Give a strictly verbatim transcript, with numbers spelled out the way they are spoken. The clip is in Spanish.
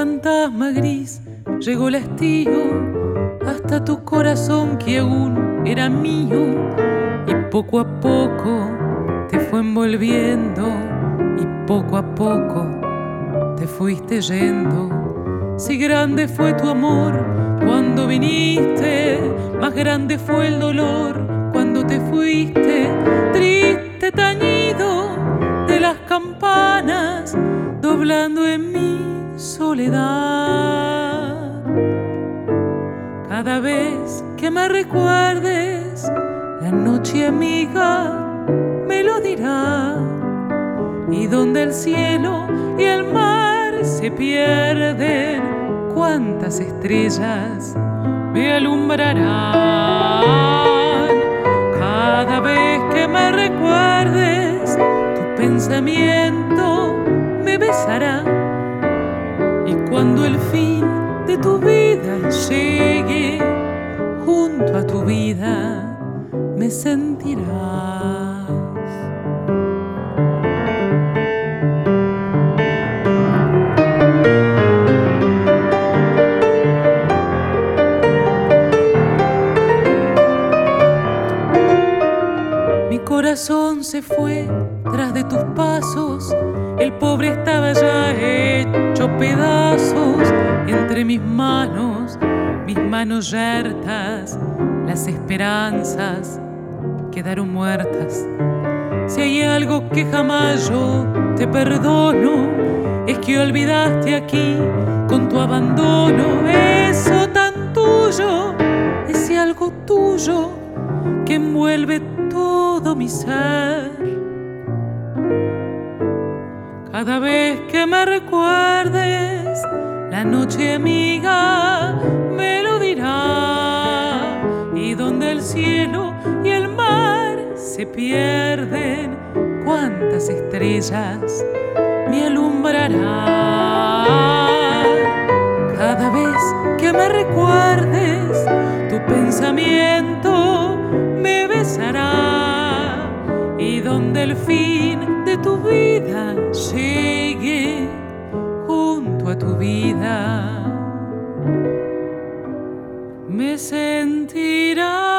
fantasma gris llegó el hastío hasta tu corazón que aún era mío, y poco a poco te fue envolviendo y poco a poco te fuiste yendo. Si grande fue tu amor cuando viniste, más grande fue el dolor cuando te fuiste. Triste tañido de las campanas doblando en mi soledad. Cada vez que me recuerdes, la noche amiga me lo dirá, y donde el cielo y el mar se pierden, cuántas estrellas me alumbrarán. Cada vez que me recuerdes, tu pensamiento me besará, y cuando el fin de tu vida llegue, junto a tu vida me sentirás. Mi corazón se fue tras de tus pasos, el pobre estaba ya hecho pedazos. Entre mis manos, mis manos yertas, las esperanzas quedaron muertas. Si hay algo que jamás yo te perdono, es que olvidaste aquí con tu abandono eso tan tuyo, ese algo tuyo que envuelve todo mi ser. Cada vez que me recuerdes, la noche amiga me lo dirá, y donde el cielo y el mar se pierden, cuántas estrellas me alumbrarán. Cada vez que me recuerdes, tu pensamiento me besará, y donde el fin de tu vida llegue, junto a tu vida me sentirá.